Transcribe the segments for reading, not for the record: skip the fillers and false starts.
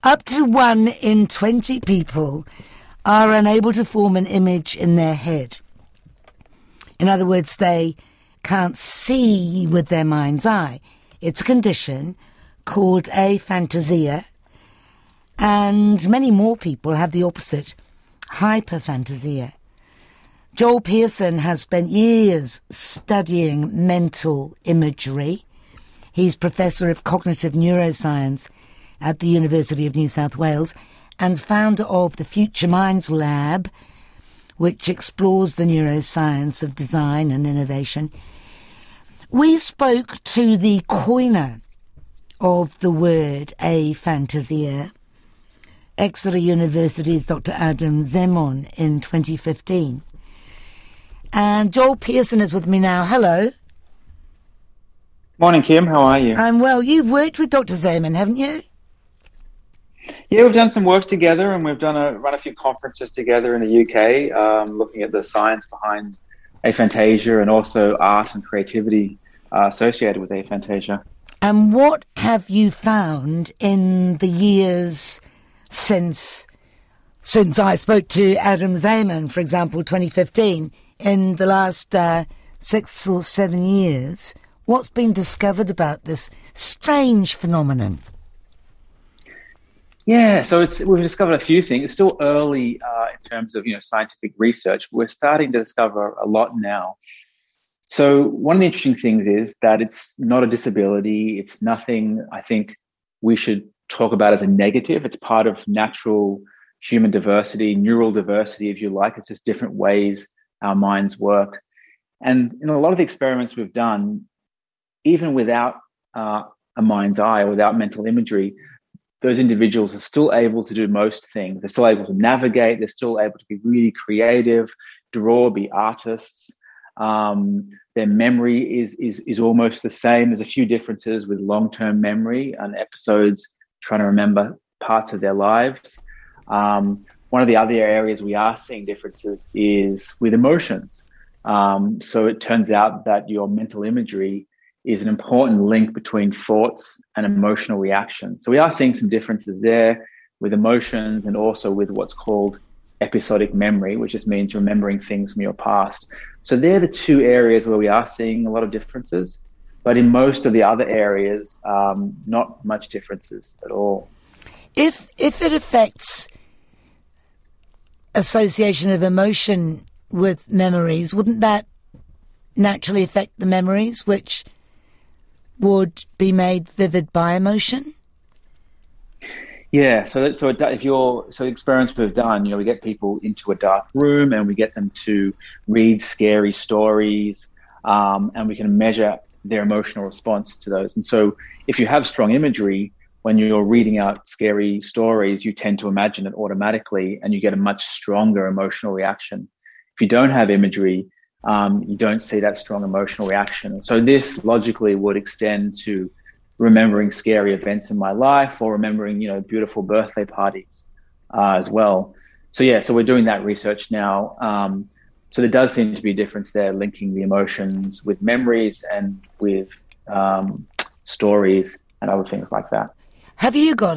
Up to 1 in 20 people are unable to form an image in their head. In other words, they can't see with their mind's eye. It's a condition called aphantasia, and many more people have the opposite, hyperphantasia. Joel Pearson has spent years studying mental imagery. He's Professor of Cognitive Neuroscience at the University of New South Wales and founder of the Future Minds Lab, which explores the neuroscience of design and innovation. We spoke to the coiner of the word aphantasia, Exeter University's Dr. Adam Zemon, in 2015. And Joel Pearson is with me now. Hello. Morning, Kim. How are you? I'm well. You've worked with Dr. Zemon, haven't you? Yeah, we've done some work together, and we've run a few conferences together in the UK, looking at the science behind aphantasia and also art and creativity associated with aphantasia. And what have you found in the years since I spoke to Adam Zemon, for example, 2015, in the last 6 or 7 years? What's been discovered about this strange phenomenon? Yeah, so we've discovered a few things. It's still early in terms of scientific research. We're starting to discover a lot now. So one of the interesting things is that it's not a disability. It's nothing I think we should talk about as a negative. It's part of natural human diversity, neural diversity, if you like. It's just different ways our minds work. And in a lot of the experiments we've done, even without a mind's eye or without mental imagery, those individuals are still able to do most things. They're still able to navigate. They're still able to be really creative, draw, be artists. Their memory is almost the same. There's a few differences with long-term memory and episodes trying to remember parts of their lives. One of the other areas we are seeing differences is with emotions. So it turns out that your mental imagery is an important link between thoughts and emotional reactions. So we are seeing some differences there with emotions and also with what's called episodic memory, which just means remembering things from your past. So they're the two areas where we are seeing a lot of differences, but in most of the other areas, not much differences at all. If it affects association of emotion with memories, wouldn't that naturally affect the memories, which would be made vivid by emotion? Yeah, so experiments we've done, we get people into a dark room and we get them to read scary stories, and we can measure their emotional response to those. And so if you have strong imagery, when you're reading out scary stories, you tend to imagine it automatically and you get a much stronger emotional reaction. If you don't have imagery, you don't see that strong emotional reaction. So this logically would extend to remembering scary events in my life or remembering, beautiful birthday parties as well. So we're doing that research now. So there does seem to be a difference there, linking the emotions with memories and with stories and other things like that. Have you got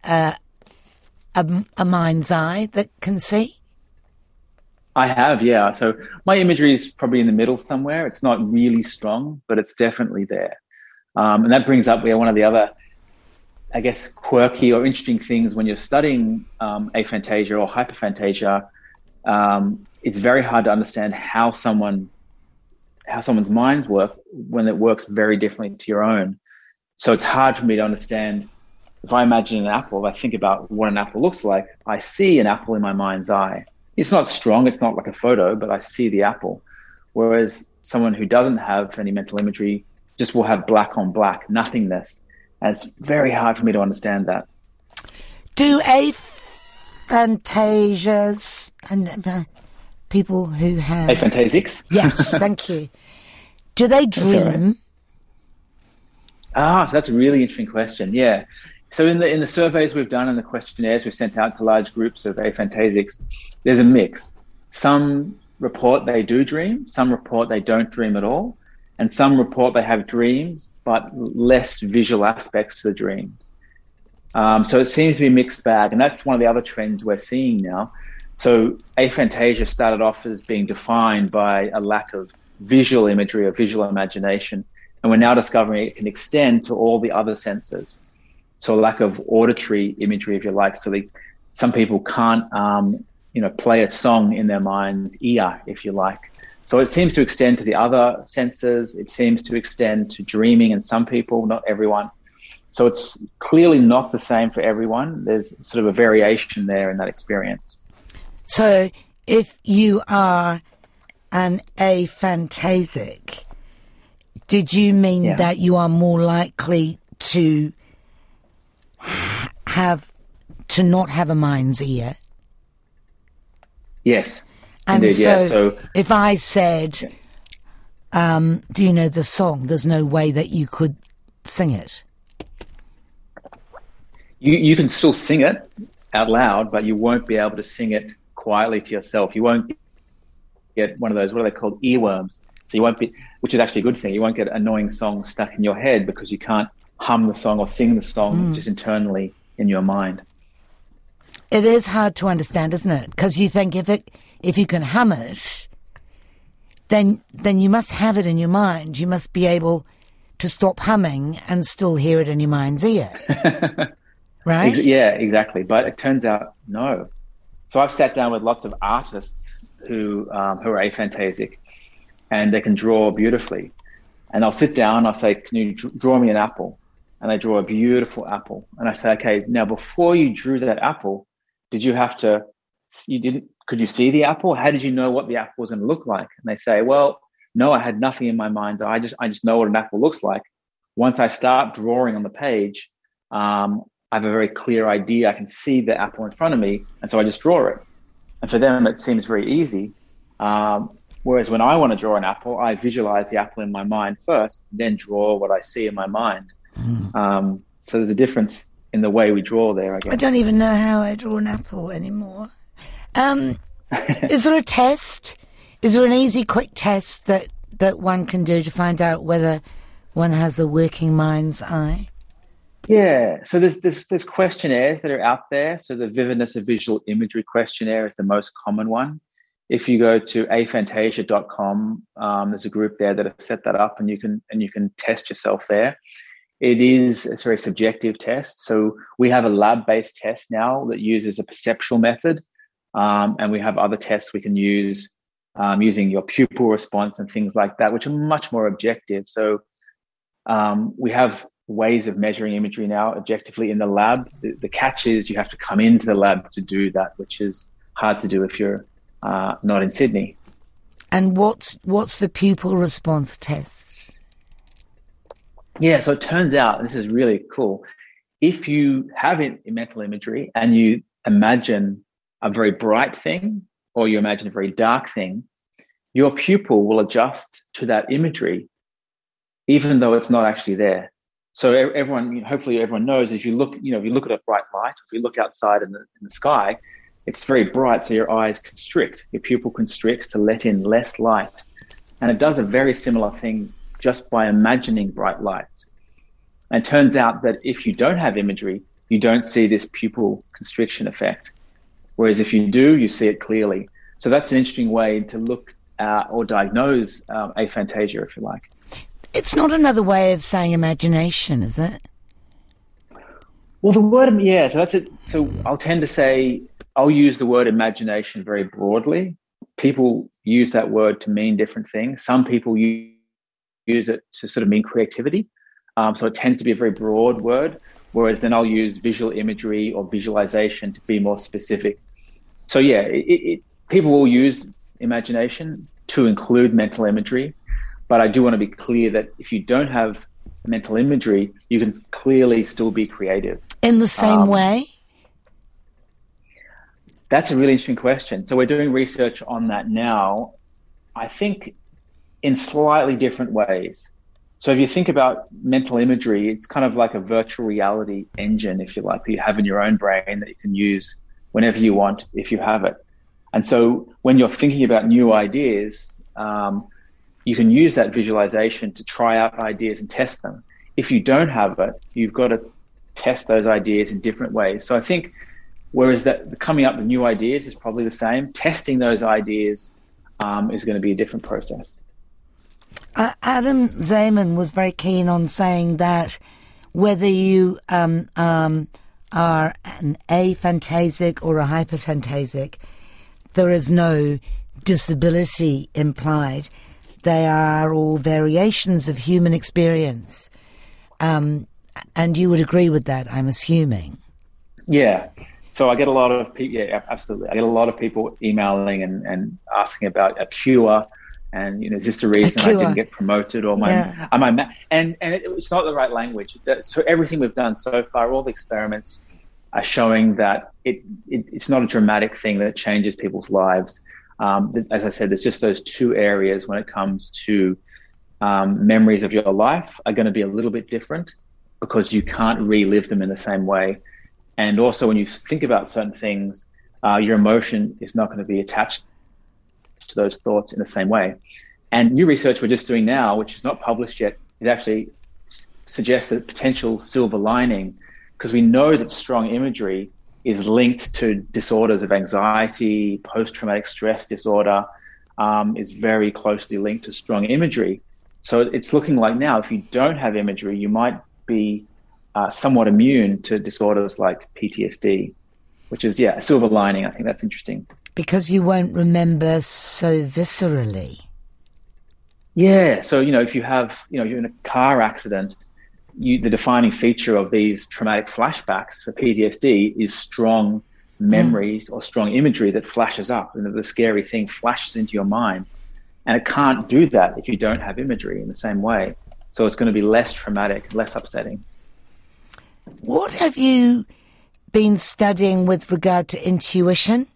a mind's eye that can see? I have, yeah. So my imagery is probably in the middle somewhere. It's not really strong, but it's definitely there. And that brings up one of the other, I guess, quirky or interesting things when you're studying aphantasia or hyperphantasia. It's very hard to understand how someone's minds work when it works very differently to your own. So it's hard for me to understand. If I imagine an apple, if I think about what an apple looks like, I see an apple in my mind's eye. It's not strong, it's not like a photo, but I see the apple. Whereas someone who doesn't have any mental imagery just will have black on black, nothingness. And it's very hard for me to understand that. Do aphantasias and people who have... Aphantasics? Yes, thank you. Do they dream? So that's a really interesting question, yeah. So in the surveys we've done and the questionnaires we've sent out to large groups of aphantasics, there's a mix. Some report they do dream, some report they don't dream at all, and some report they have dreams, but less visual aspects to the dreams. So it seems to be a mixed bag, and that's one of the other trends we're seeing now. So aphantasia started off as being defined by a lack of visual imagery or visual imagination, and we're now discovering it can extend to all the other senses. So a lack of auditory imagery, if you like. So some people can't, play a song in their mind's ear, if you like. So it seems to extend to the other senses. It seems to extend to dreaming in some people, not everyone. So it's clearly not the same for everyone. There's sort of a variation there in that experience. So if you are an aphantasic, did you mean that you are more likely to not have a mind's ear? Yes. And indeed, so if I said, do you know the song? There's no way that you could sing it. You can still sing it out loud, but you won't be able to sing it quietly to yourself. You won't get one of those, what are they called, earworms. So you won't be, which is actually a good thing. You won't get annoying songs stuck in your head because you can't hum the song or sing the song just internally in your mind. It is hard to understand, isn't it? Because you think if you can hum it, then you must have it in your mind. You must be able to stop humming and still hear it in your mind's ear. Right? Yeah, exactly. But it turns out, no. So I've sat down with lots of artists who are aphantasic, and they can draw beautifully. And I'll sit down, I'll say, can you draw me an apple? And they draw a beautiful apple. And I say, okay, now before you drew that apple, could you see the apple? How did you know what the apple was going to look like? And they say, well, no, I had nothing in my mind. I just know what an apple looks like. Once I start drawing on the page, I have a very clear idea. I can see the apple in front of me, and so I just draw it. And for them, it seems very easy. Whereas when I want to draw an apple, I visualize the apple in my mind first, then draw what I see in my mind. So there's a difference in the way we draw there, I guess. I don't even know how I draw an apple anymore. Is there a test? Is there an easy, quick test that one can do to find out whether one has a working mind's eye? Yeah, so there's questionnaires that are out there. So the Vividness of Visual Imagery questionnaire is the most common one. If you go to aphantasia.com, there's a group there that have set that up, and you can test yourself there. It is a very subjective test. So we have a lab-based test now that uses a perceptual method, and we have other tests we can use using your pupil response and things like that, which are much more objective. So we have ways of measuring imagery now objectively in the lab. The catch is you have to come into the lab to do that, which is hard to do if you're not in Sydney. And what's the pupil response test? Yeah, so it turns out, this is really cool, if you have mental imagery and you imagine a very bright thing or you imagine a very dark thing, your pupil will adjust to that imagery even though it's not actually there. So hopefully everyone knows, if you look at a bright light, if you look outside in the sky, it's very bright, so your eyes constrict, your pupil constricts to let in less light. And it does a very similar thing just by imagining bright lights. And it turns out that if you don't have imagery, you don't see this pupil constriction effect. Whereas if you do, you see it clearly. So that's an interesting way to look at or diagnose aphantasia, if you like. It's not another way of saying imagination, is it? Well, the word, yeah, so that's it. So I'll tend to say, I'll use the word imagination very broadly. People use that word to mean different things. Some people use it to sort of mean creativity. So it tends to be a very broad word, whereas then I'll use visual imagery or visualization to be more specific. So yeah, people will use imagination to include mental imagery, but I do want to be clear that if you don't have mental imagery, you can clearly still be creative. In the same way? That's a really interesting question. So we're doing research on that now, I think in slightly different ways. So if you think about mental imagery, it's kind of like a virtual reality engine, if you like, that you have in your own brain that you can use whenever you want, if you have it. And so when you're thinking about new ideas, you can use that visualization to try out ideas and test them. If you don't have it, you've got to test those ideas in different ways. So I think whereas that coming up with new ideas is probably the same, testing those ideas is going to be a different process. Adam Zayman was very keen on saying that whether you are an aphantasic or a hyperphantasic, there is no disability implied. They are all variations of human experience. And you would agree with that, I'm assuming. Yeah. So I get a lot of people, yeah, absolutely. I get a lot of people emailing and asking about a cure. And, is this the reason I didn't get promoted or it's not the right language. So everything we've done so far, all the experiments are showing that it's not a dramatic thing that changes people's lives. As I said, there's just those two areas when it comes to memories of your life are going to be a little bit different because you can't relive them in the same way. And also when you think about certain things, your emotion is not going to be attached to those thoughts in the same way. And new research we're just doing now, which is not published yet, it actually suggests a potential silver lining, because we know that strong imagery is linked to disorders of anxiety, post-traumatic stress disorder, is very closely linked to strong imagery. So it's looking like now, if you don't have imagery, you might be somewhat immune to disorders like PTSD, which is, a silver lining. I think that's interesting. Because you won't remember so viscerally. Yeah. So, if you have, you're in a car accident, the defining feature of these traumatic flashbacks for PTSD is strong memories or strong imagery that flashes up. The scary thing flashes into your mind. And it can't do that if you don't have imagery in the same way. So it's going to be less traumatic, less upsetting. What have you been studying with regard to intuition?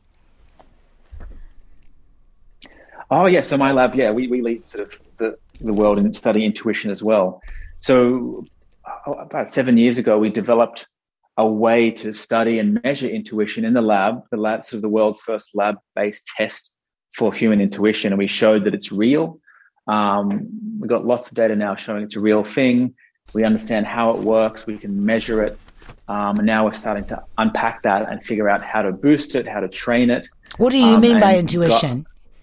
Oh, yeah. So my lab, we lead sort of the world in studying intuition as well. So about 7 years ago, we developed a way to study and measure intuition in the lab, sort of the world's first lab-based test for human intuition. And we showed that it's real. We've got lots of data now showing it's a real thing. We understand how it works. We can measure it. And now we're starting to unpack that and figure out how to boost it, how to train it. What do you mean by intuition?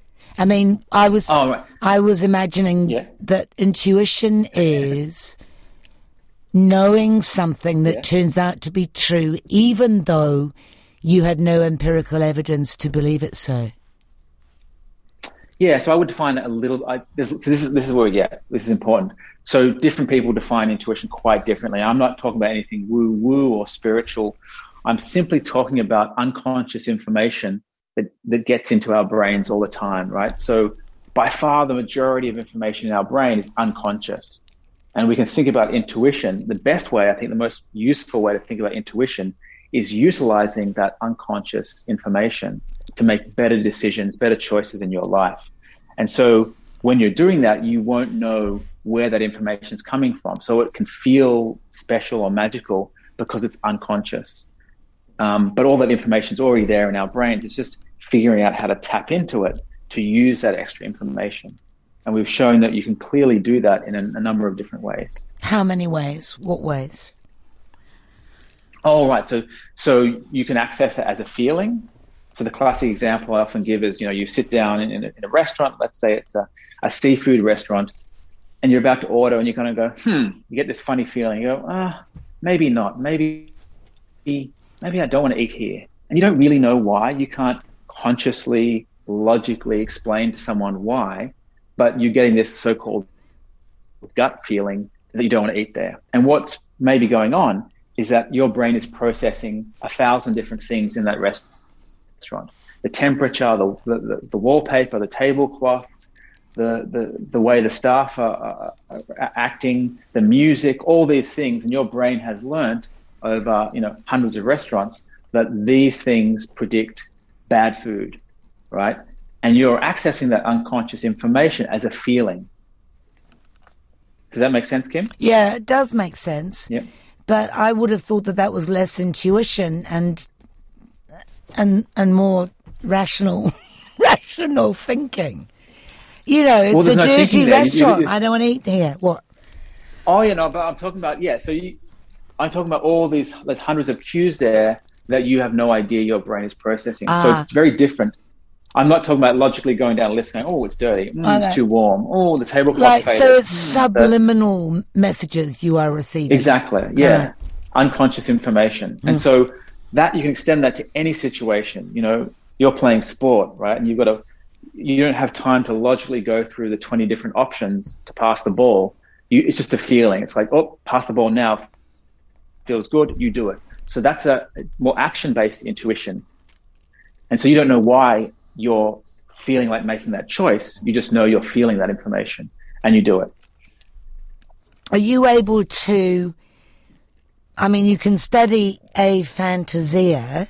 I was imagining that intuition is knowing something that turns out to be true, even though you had no empirical evidence to believe it so. Yeah, so I would define it a little. This is where we get. This is important. So different people define intuition quite differently. I'm not talking about anything woo-woo or spiritual. I'm simply talking about unconscious information that gets into our brains all the time, right? So by far the majority of information in our brain is unconscious. And we can think about intuition. The best way, I think the most useful way to think about intuition is utilizing that unconscious information to make better decisions, better choices in your life. And so when you're doing that, you won't know where that information is coming from. So it can feel special or magical because it's unconscious. But all that information is already there in our brains. It's just figuring out how to tap into it to use that extra information. And we've shown that you can clearly do that in a number of different ways. How many ways? What ways? Oh, right. So you can access it as a feeling. So the classic example I often give is, you sit down in a restaurant, let's say it's a seafood restaurant, and you're about to order and you kind of go, you get this funny feeling. You go, maybe not. Maybe I don't want to eat here. And you don't really know why. You can't consciously, logically explain to someone why, but you're getting this so-called gut feeling that you don't want to eat there. And what's maybe going on is that your brain is processing 1,000 different things in that restaurant. The temperature, the wallpaper, the tablecloths, the way the staff are acting, the music, all these things. And your brain has learned over hundreds of restaurants that these things predict bad food, right? And you're accessing that unconscious information as a feeling. Does that make sense, Kim? Yeah, it does make sense. Yeah. But I would have thought that was less intuition and more rational thinking. It's a dirty restaurant. I don't want to eat here. What? Oh, but I'm talking about, so I'm talking about all these, there's hundreds of cues there that you have no idea your brain is processing. So it's very different. I'm not talking about logically going down a list going, oh, it's dirty. It's too warm. Oh, the tablecloth faded. So it's subliminal messages you are receiving. Exactly. Yeah. Unconscious information. And so that you can extend that to any situation. You know, you're playing sport, right? And you don't have time to logically go through the 20 different options to pass the ball. It's just a feeling. It's like, oh, pass the ball now. Feels good. You do it. So that's a more action-based intuition. And so you don't know why you're feeling like making that choice. You just know you're feeling that information and you do it. Are you able to, I mean, you can study aphantasia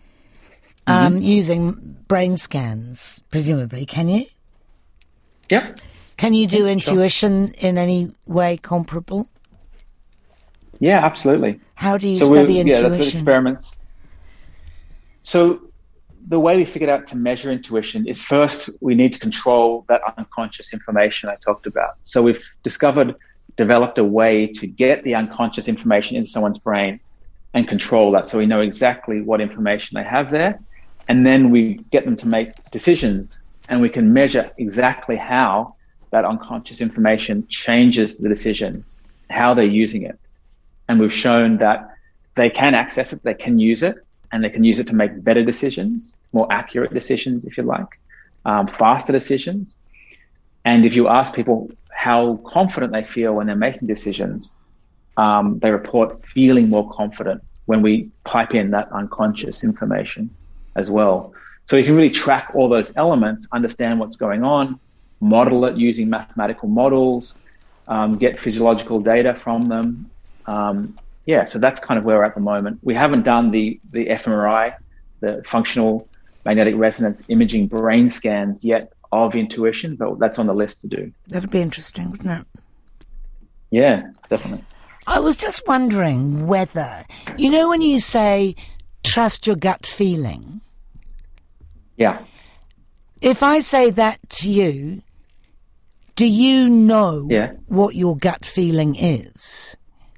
using brain scans, presumably, can you? Yeah. Can you do intuition in any way comparable? Yeah, absolutely. How do you study intuition? Yeah, that's what experiments. So the way we figured out to measure intuition is first we need to control that unconscious information I talked about. So we've developed a way to get the unconscious information into someone's brain and control that. So we know exactly what information they have there. And then we get them to make decisions, and we can measure exactly how that unconscious information changes the decisions, how they're using it. And we've shown that they can access it, they can use it, and they can use it to make better decisions, more accurate decisions, if you like, faster decisions. And if you ask people how confident they feel when they're making decisions, they report feeling more confident when we pipe in that unconscious information as well. So you can really track all those elements, understand what's going on, model it using mathematical models, get physiological data from them. So that's kind of where we're at the moment. We haven't done the fMRI, the functional magnetic resonance imaging brain scans yet of intuition, but that's on the list to do. That'd be interesting, wouldn't it? Yeah, definitely. I was just wondering whether, you know, when you say trust your gut feeling. Yeah. If I say that to you, do you know what your gut feeling is?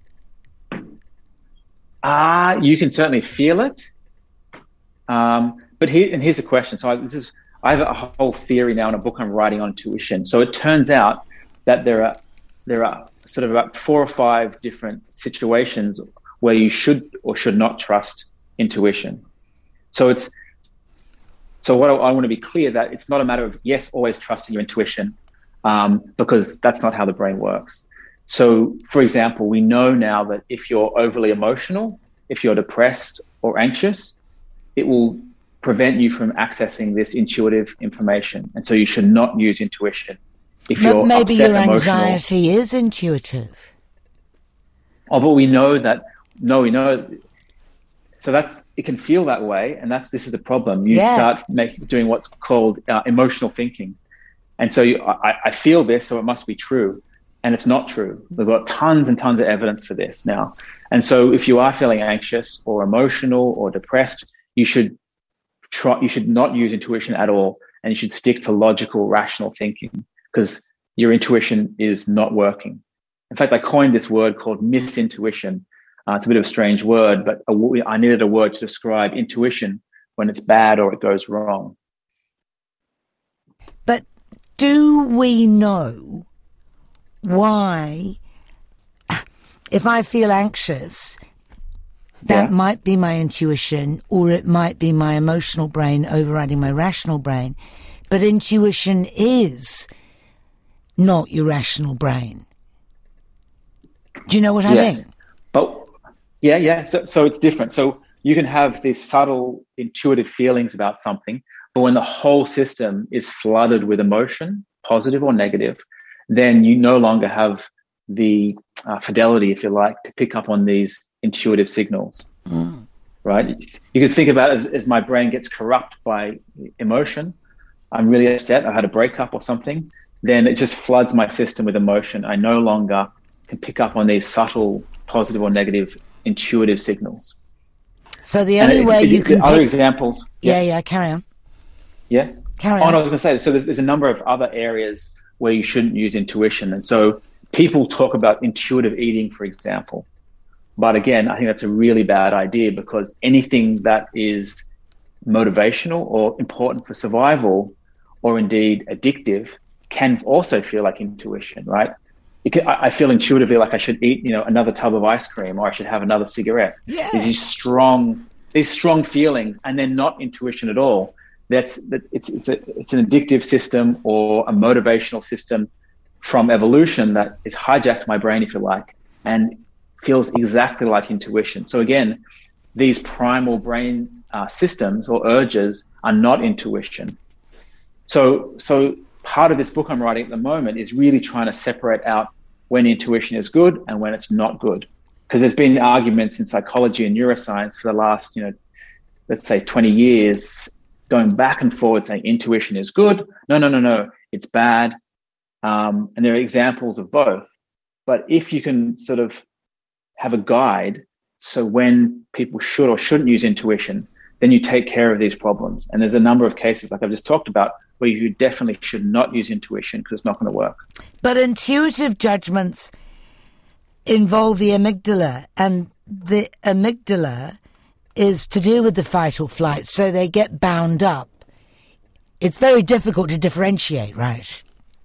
You can certainly feel it. But here's the question. So I have a whole theory now in a book I'm writing on intuition. So it turns out that there are sort of about 4 or 5 different situations where you should or should not trust intuition. So what I want to be clear that it's not a matter of, yes, always trusting your intuition, because that's not how the brain works. So, for example, we know now that if you're overly emotional, if you're depressed or anxious, it will prevent you from accessing this intuitive information. And so you should not use intuition. If you're maybe upset, your anxiety is intuitive. Oh, but we know that. No, we know. So it can feel that way, and this is the problem. You start doing what's called emotional thinking, and so I feel this, so it must be true, and it's not true. We've got tons and tons of evidence for this now, and so if you are feeling anxious or emotional or depressed, you should not use intuition at all, and you should stick to logical, rational thinking, because your intuition is not working. In fact, I coined this word called misintuition. It's a bit of a strange word, but I needed a word to describe intuition when it's bad or it goes wrong. But do we know why, if I feel anxious, that might be my intuition, or it might be my emotional brain overriding my rational brain, but intuition is not your rational brain? Do you know what I mean? But so it's different. So you can have these subtle intuitive feelings about something, but when the whole system is flooded with emotion, positive or negative, then you no longer have the fidelity, if you like, to pick up on these intuitive signals, right? You can think about it as my brain gets corrupt by emotion. I'm really upset. I had a breakup or something. Then it just floods my system with emotion. I no longer can pick up on these subtle positive or negative intuitive signals. So the only way you can other examples. Yeah, carry on. Yeah, carry on. I was going to say. So there's a number of other areas where you shouldn't use intuition, and so people talk about intuitive eating, for example, But again, I think that's a really bad idea, because anything that is motivational or important for survival, or indeed addictive, can also feel like intuition, right? I feel intuitively like I should eat, another tub of ice cream, or I should have another cigarette. Yeah. These strong feelings, and they're not intuition at all. It's an addictive system, or a motivational system from evolution that has hijacked my brain, if you like, and feels exactly like intuition. So again, these primal brain systems or urges are not intuition. So part of this book I'm writing at the moment is really trying to separate out when intuition is good and when it's not good. Because there's been arguments in psychology and neuroscience for the last, let's say 20 years, going back and forward saying intuition is good. No, it's bad. And there are examples of both. But if you can sort of have a guide, so when people should or shouldn't use intuition, then you take care of these problems. And there's a number of cases, like I've just talked about, where you definitely should not use intuition because it's not going to work. But intuitive judgments involve the amygdala, and the amygdala is to do with the fight or flight, so they get bound up. It's very difficult to differentiate, right?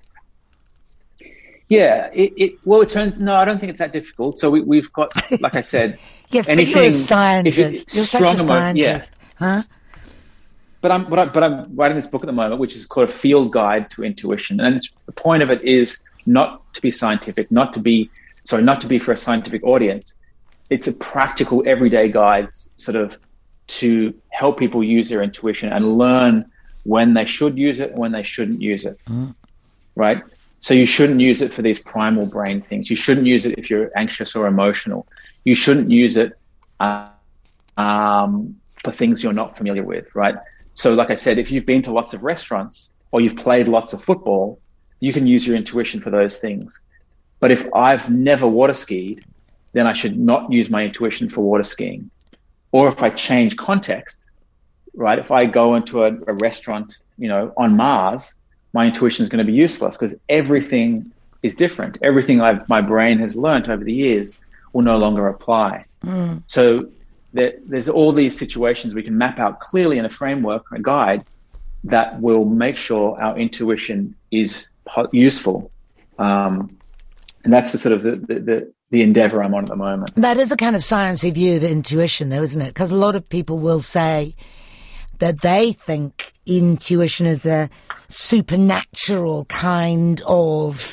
Yeah, no, I don't think it's that difficult. So we've got, like I said, yes, anything. But you're a scientist. You're such a scientist, huh? But I'm writing this book at the moment, which is called A Field Guide to Intuition, and the point of it is not to be scientific, not to be for a scientific audience. It's a practical, everyday guide, sort of, to help people use their intuition and learn when they should use it and when they shouldn't use it, right? So you shouldn't use it for these primal brain things. You shouldn't use it if you're anxious or emotional. You shouldn't use it for things you're not familiar with, right? So like I said, if you've been to lots of restaurants or you've played lots of football, you can use your intuition for those things. But if I've never water skied, then I should not use my intuition for water skiing. Or if I change contexts, right? If I go into a restaurant, on Mars, my intuition is going to be useless because everything is different. Everything my brain has learned over the years will no longer apply. So there's all these situations we can map out clearly in a framework, a guide, that will make sure our intuition is useful. And that's the sort of the endeavor I'm on at the moment. That is a kind of sciencey view of intuition, though, isn't it? Because a lot of people will say that they think intuition is a supernatural kind of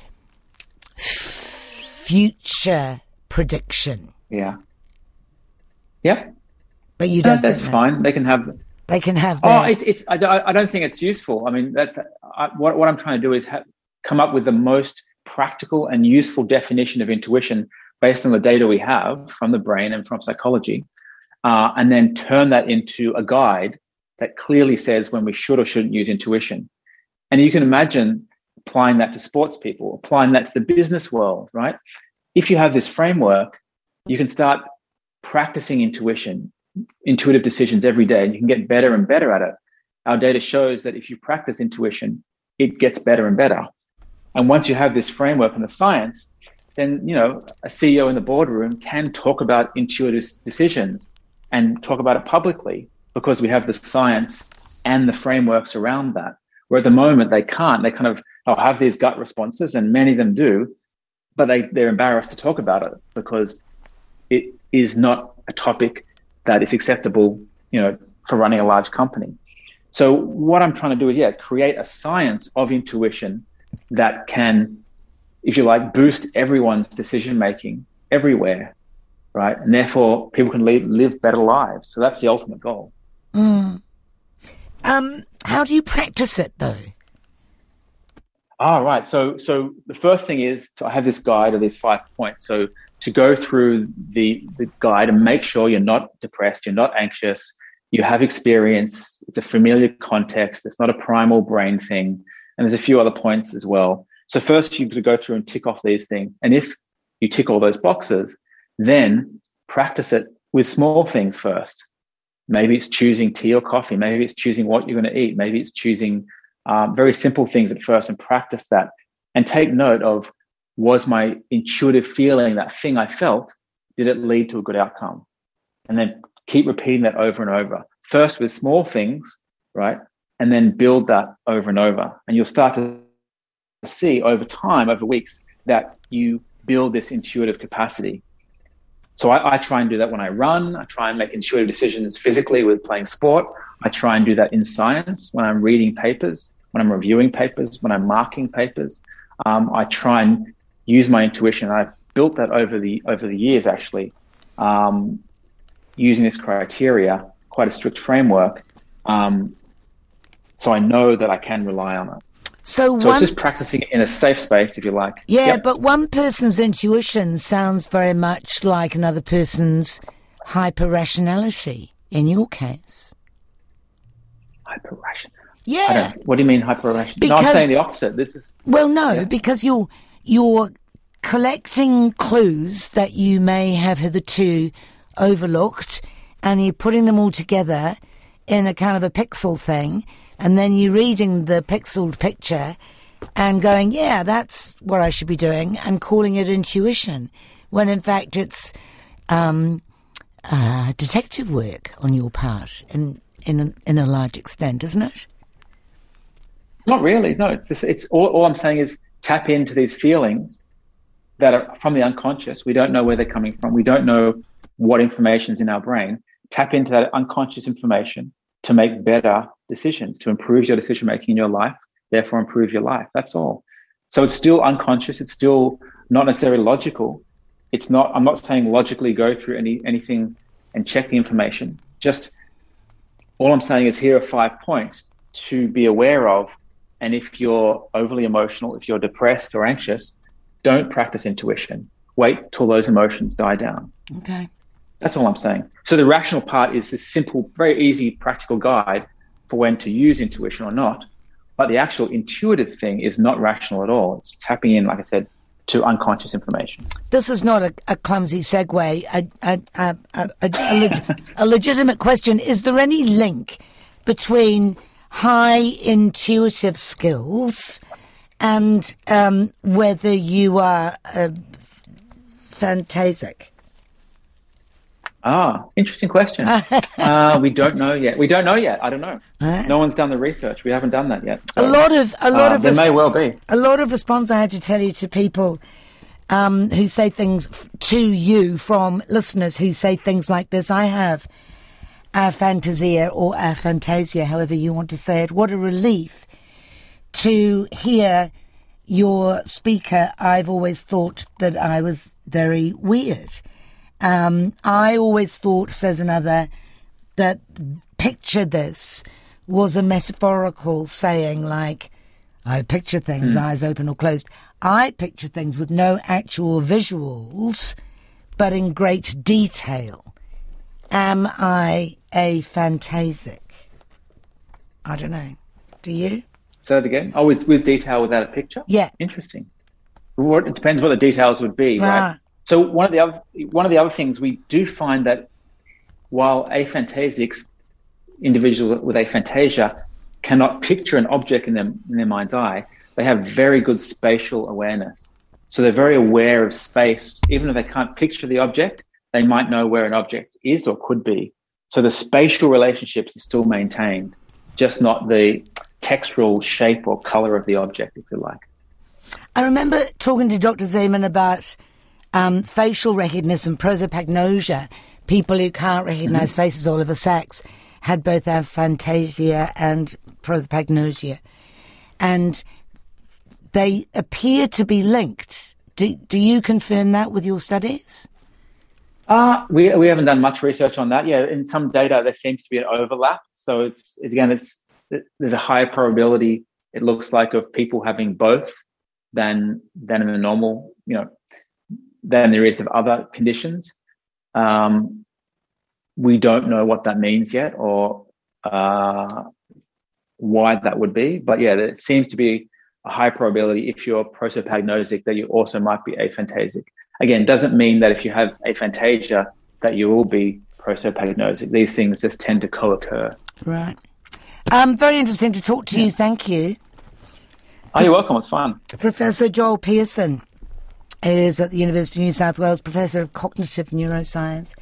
future prediction. Yeah. Yep. But you don't. That's fine. They can have. They can have. I don't think it's useful. I mean, what I'm trying to do is come up with the most practical and useful definition of intuition based on the data we have from the brain and from psychology, and then turn that into a guide that clearly says when we should or shouldn't use intuition. And you can imagine applying that to sports people, applying that to the business world, right? If you have this framework, you can start practicing intuitive decisions every day, and you can get better and better at it. Our data shows that if you practice intuition, it gets better and better. And once you have this framework and the science, then, a CEO in the boardroom can talk about intuitive decisions and talk about it publicly because we have the science and the frameworks around that. Where at the moment they can't. They kind of have these gut responses, and many of them do, but they're embarrassed to talk about it because it is not a topic that is acceptable, for running a large company. So what I'm trying to do is, create a science of intuition that can, if you like, boost everyone's decision-making everywhere, right? And therefore people can live better lives. So that's the ultimate goal. How do you practice it, though? Right. So the first thing is to have this guide of these 5 points. So to go through the guide and make sure you're not depressed, you're not anxious, you have experience, it's a familiar context, it's not a primal brain thing. And there's a few other points as well. So first you could go through and tick off these things. And if you tick all those boxes, then practice it with small things first. Maybe it's choosing tea or coffee. Maybe it's choosing what you're going to eat. Maybe it's choosing very simple things at first, and practice that. And take note of, was my intuitive feeling, that thing I felt, did it lead to a good outcome? And then keep repeating that over and over. First with small things, right? And then build that over and over. And you'll start to see over time, over weeks, that you build this intuitive capacity. So I try and do that when I run. I try and make intuitive decisions physically with playing sport. I try and do that in science when I'm reading papers, when I'm reviewing papers, when I'm marking papers. I try and use my intuition. I've built that over the years, actually, using this criteria, quite a strict framework. So I know that I can rely on it. So it's just practicing it in a safe space, if you like. Yeah, yep. But one person's intuition sounds very much like another person's hyper-rationality, in your case. Hyper-rational? Yeah. What do you mean hyper-rational? No, I'm saying the opposite. Because you're collecting clues that you may have hitherto overlooked, and you're putting them all together in a kind of a pixel thing, and then you're reading the pixeled picture and going, yeah, that's what I should be doing, and calling it intuition, when in fact it's detective work on your part in a large extent, isn't it? Not really, no. It's all I'm saying is tap into these feelings that are from the unconscious. We don't know where they're coming from. We don't know what information's in our brain. Tap into that unconscious information to make better decisions, to improve your decision-making in your life, therefore improve your life. That's all. So it's still unconscious. It's still not necessarily logical. I'm not saying logically go through anything and check the information. Just all I'm saying is here are 5 points to be aware of. And if you're overly emotional, if you're depressed or anxious, don't practice intuition. Wait till those emotions die down. Okay. That's all I'm saying. So the rational part is this simple, very easy, practical guide for when to use intuition or not. But the actual intuitive thing is not rational at all. It's tapping in, like I said, to unconscious information. This is not a clumsy segue. A legitimate question. Is there any link between high intuitive skills and whether you are phantasic? Interesting question. We don't know yet. I don't know. No one's done the research. We haven't done that yet. So, a lot of there may well be a lot of response. I have to tell you, to people who say things to you, from listeners who say things like this. I have aphantasia or aphantasia, however you want to say it. What a relief to hear your speaker. I've always thought that I was very weird. I always thought, says another, that picture this was a metaphorical saying, like, I picture things, eyes open or closed. I picture things with no actual visuals, but in great detail. Am I aphantasic? I don't know. Do you? Say that again. Oh, with detail without a picture? Yeah. Interesting. It depends what the details would be, right? So one of the other things, we do find that while aphantasics, individuals with aphantasia, cannot picture an object in their mind's eye, they have very good spatial awareness. So they're very aware of space. Even if they can't picture the object, they might know where an object is or could be. So the spatial relationships are still maintained, just not the textural shape or color of the object, if you like. I remember talking to Dr. Zeman about facial recognition, prosopagnosia. People who can't recognize faces. Oliver Sacks had both aphantasia and prosopagnosia, and they appear to be linked. Do you confirm that with your studies? We haven't done much research on that. Yeah, in some data there seems to be an overlap. So there's a higher probability, it looks like, of people having both than in the normal, than there is of other conditions. We don't know what that means yet, or why that would be. But yeah, there seems to be a high probability, if you're prosopagnosic, that you also might be aphantasic. Again, doesn't mean that if you have aphantasia that you will be prosopagnosic. These things just tend to co-occur. Right. Very interesting to talk to you. Thank you. Oh, you're welcome. It's fun. Professor Joel Pearson is at the University of New South Wales, Professor of Cognitive Neuroscience.